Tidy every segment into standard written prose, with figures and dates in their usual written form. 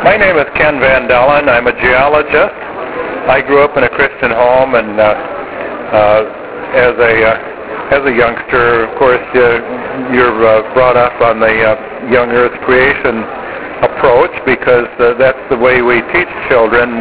My name is Ken Van Dellen. I'm a geologist. I grew up in a Christian home, and as a youngster, of course, you're brought up on the young Earth creation approach because that's the way we teach children.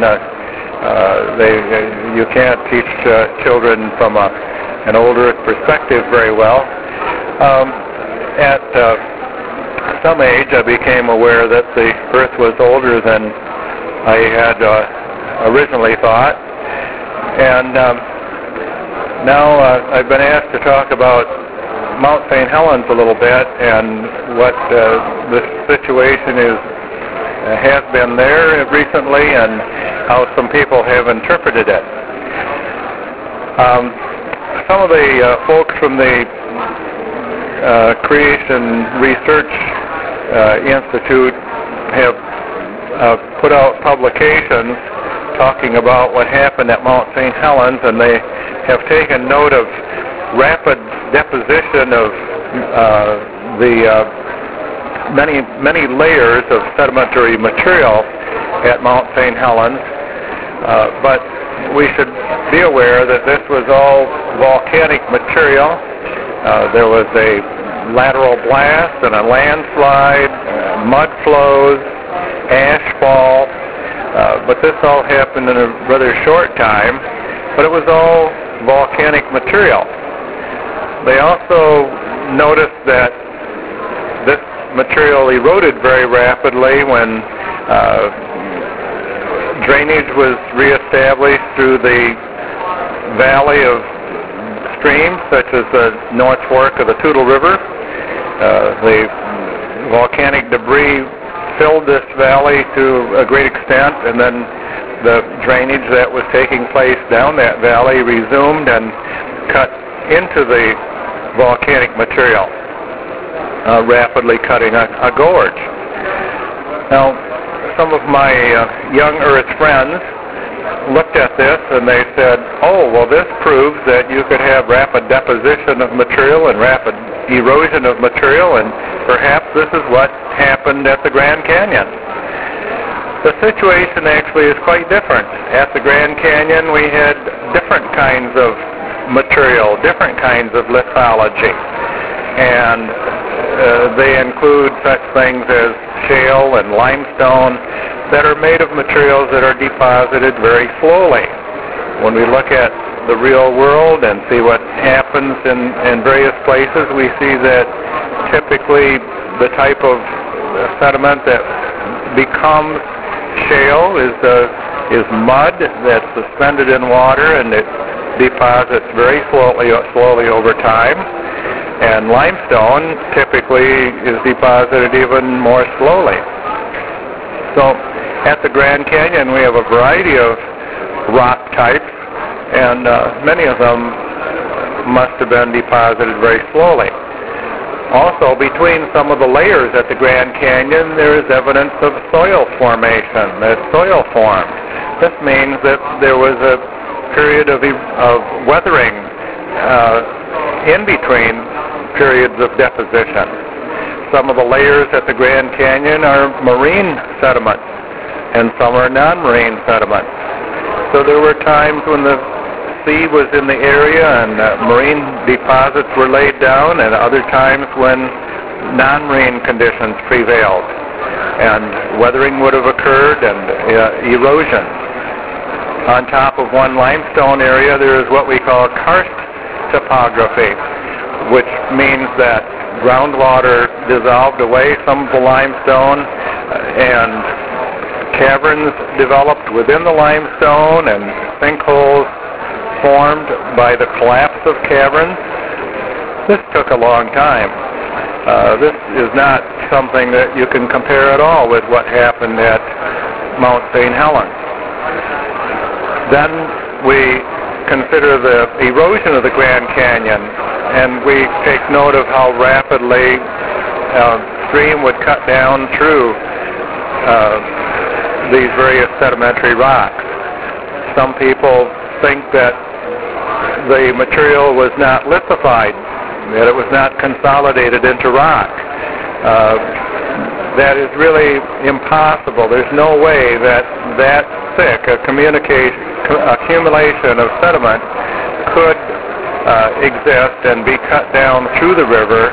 You can't teach children from an old Earth perspective very well. At some age, I became aware that the Earth was older than I had originally thought, and now I've been asked to talk about Mount St. Helens a little bit and what the situation has been there recently and how some people have interpreted it. Some of the folks from the Creation Research Institute have put out publications talking about what happened at Mount St. Helens, and they have taken note of rapid deposition of the many layers of sedimentary material at Mount St. Helens, but we should be aware that this was all volcanic material. There was a lateral blast and a landslide, mud flows, ashfall, but this all happened in a rather short time, but it was all volcanic material. They also noticed that this material eroded very rapidly when drainage was reestablished through the valley of streams such as the North Fork of the Toutle River. The volcanic debris filled this valley to a great extent, and then the drainage that was taking place down that valley resumed and cut into the volcanic material, rapidly cutting a gorge. Now, some of my young Earth friends looked at this and they said, oh, well, this proves that you could have rapid deposition of material and rapid erosion of material, and perhaps this is what happened at the Grand Canyon. The situation actually is quite different. At the Grand Canyon, we had different kinds of material, different kinds of lithology, and they include such things as shale and limestone that are made of materials that are deposited very slowly. When we look at the real world and see what happens in various places, we see that typically the type of sediment that becomes shale is mud that's suspended in water, and it deposits very slowly over time. And limestone typically is deposited even more slowly. So at the Grand Canyon, we have a variety of rock types, and many of them must have been deposited very slowly. Also, between some of the layers at the Grand Canyon, there is evidence of soil formation, that soil formed. This means that there was a period of weathering in between periods of deposition. Some of the layers at the Grand Canyon are marine sediments, and some are non-marine sediments. So there were times when the sea was in the area and marine deposits were laid down, and other times when non-marine conditions prevailed, and weathering would have occurred and erosion. On top of one limestone area, there is what we call karst topography, which means that groundwater dissolved away some of the limestone and caverns developed within the limestone and sinkholes formed by the collapse of caverns. This took a long time. This is not something that you can compare at all with what happened at Mount St. Helens. Then we consider the erosion of the Grand Canyon, and we take note of how rapidly stream would cut down through these various sedimentary rocks. Some people think that the material was not lithified, that it was not consolidated into rock. that is really impossible. There's no way that that thick accumulation of sediment could exist and be cut down through the river,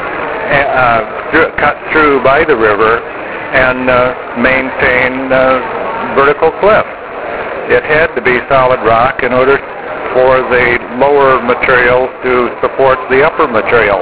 cut through by the river, and maintain vertical cliff. It had to be solid rock in order for the lower materials to support the upper materials.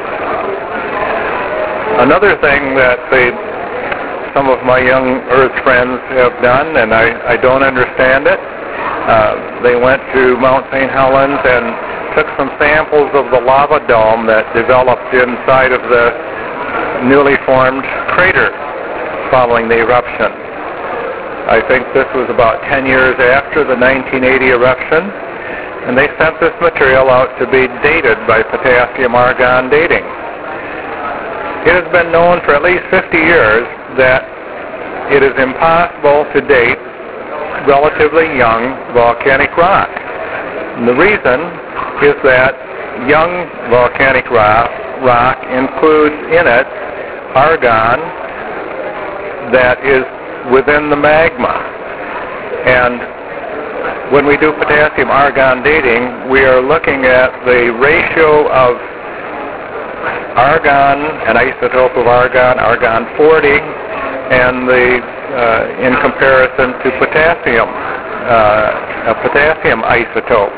Another thing that some of my young Earth friends have done, and I don't understand it, they went to Mount St. Helens and took some samples of the lava dome that developed inside of the newly formed crater following the eruption. I think this was about 10 years after the 1980 eruption, and they sent this material out to be dated by potassium-argon dating. It has been known for at least 50 years that it is impossible to date relatively young volcanic rock. And the reason is that young volcanic rock includes in it argon that is within the magma. And when we do potassium-argon dating, we are looking at the ratio of argon, an isotope of argon, argon-40, and in comparison to potassium, a potassium isotope.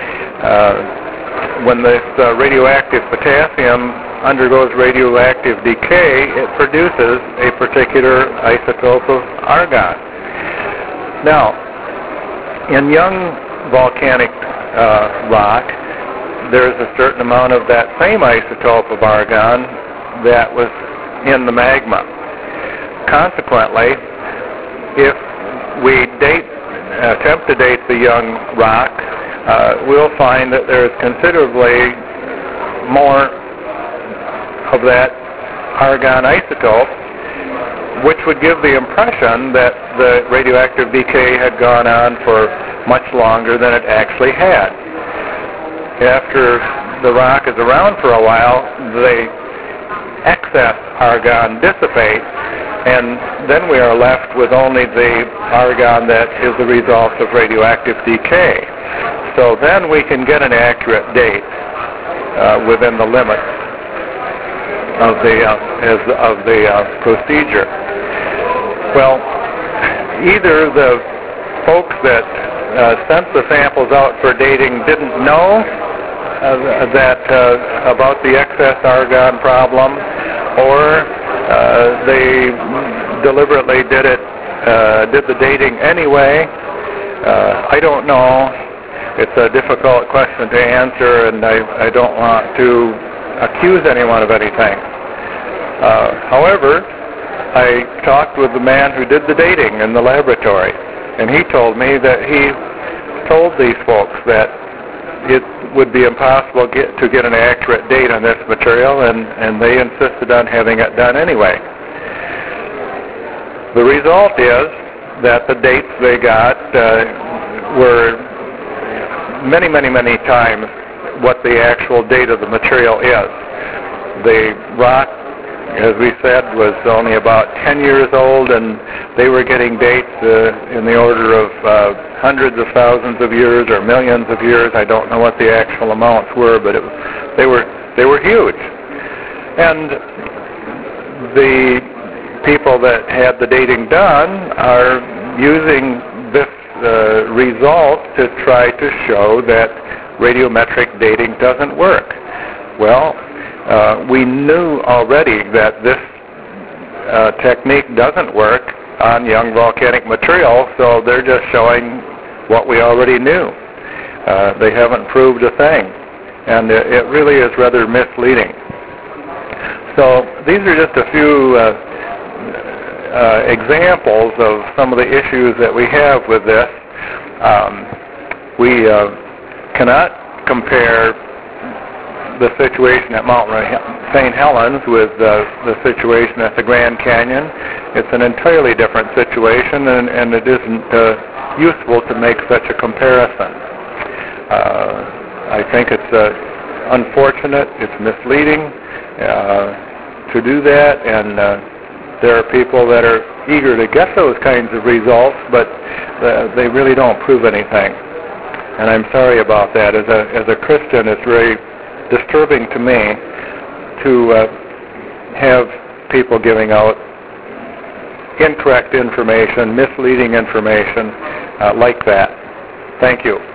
When this radioactive potassium undergoes radioactive decay, it produces a particular isotope of argon. Now, in young volcanic rock, there's a certain amount of that same isotope of argon that was in the magma. Consequently, if we attempt to date the young rock, we'll find that there's considerably more of that argon isotope, which would give the impression that the radioactive decay had gone on for much longer than it actually had. After the rock is around for a while, the excess argon dissipates, and then we are left with only the argon that is the result of radioactive decay. So then we can get an accurate date within the limits of the procedure. Well, either the folks that sent the samples out for dating didn't know about the excess argon problem, or they deliberately did the dating anyway. I don't know. It's a difficult question to answer, and I don't want to accuse anyone of anything. However, I talked with the man who did the dating in the laboratory, and he told me that he told these folks that it would be impossible to get an accurate date on this material, and they insisted on having it done anyway. The result is that the dates they got were many, many, many times what the actual date of the material is. The rock, as we said, was only about 10 years old, and they were getting dates in the order of hundreds of thousands of years or millions of years. I don't know what the actual amounts were, but they were huge. And the people that had the dating done are using this result to try to show that radiometric dating doesn't work. Well, we knew already that this technique doesn't work on young volcanic material, so they're just showing what we already knew. They haven't proved a thing, and it really is rather misleading. So these are just a few examples of some of the issues that we have with this. We cannot compare the situation at Mount St. Helens with the situation at the Grand Canyon. It's an entirely different situation, and it isn't useful to make such a comparison. I think it's unfortunate, it's misleading to do that, and There are people that are eager to get those kinds of results, but they really don't prove anything. And I'm sorry about that. As a Christian, it's very disturbing to me to have people giving out incorrect information, misleading information like that. Thank you.